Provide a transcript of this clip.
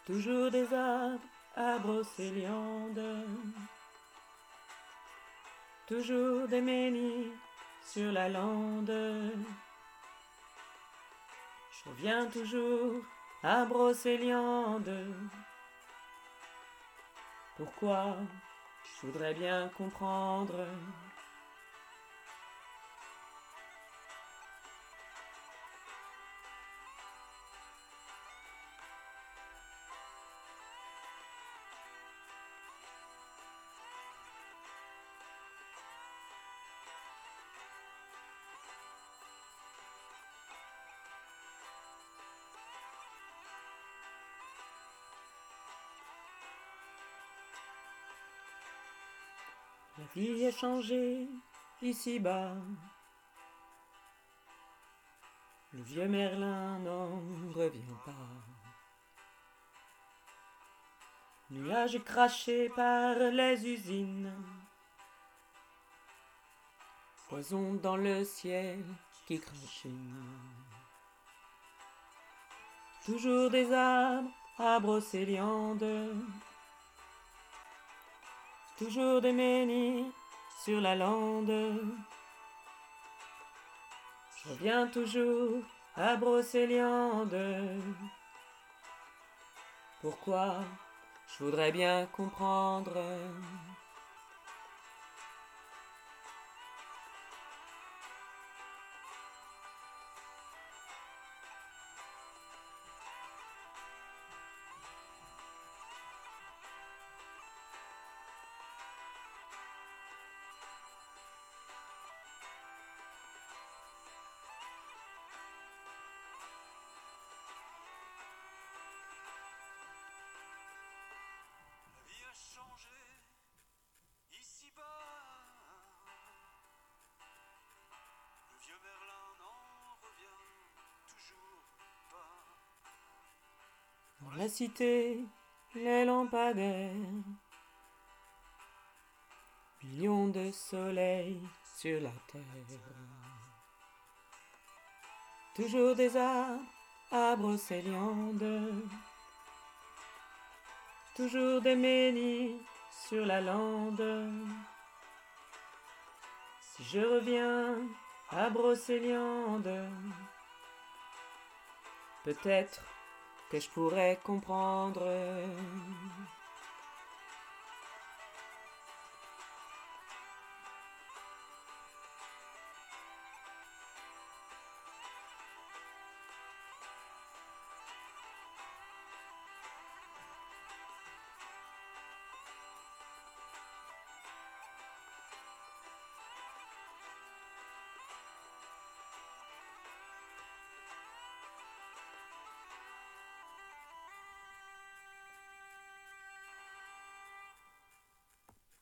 toujours des arbres à brocéliande, toujours des menhirs sur la lande. Je reviens toujours à Brocéliande. Pourquoi? Je voudrais bien comprendre. La vie a changé ici-bas. Le vieux Merlin n'en revient pas. Nuages crachés par les usines. Poison dans le ciel qui crachine. Toujours des arbres à Brocéliande. Toujours des menhirs sur la lande. Je reviens toujours à Brocéliande. Pourquoi? Je voudrais bien comprendre. La vie a changé ici-bas. Le vieux Merlin n'en revient toujours pas. Dans la cité, les lampadaires, millions de soleils sur la terre. Toujours des arbres à Brocéliande. Toujours des menhirs sur la lande. Si je reviens à Brocéliande, peut-être que je pourrais comprendre.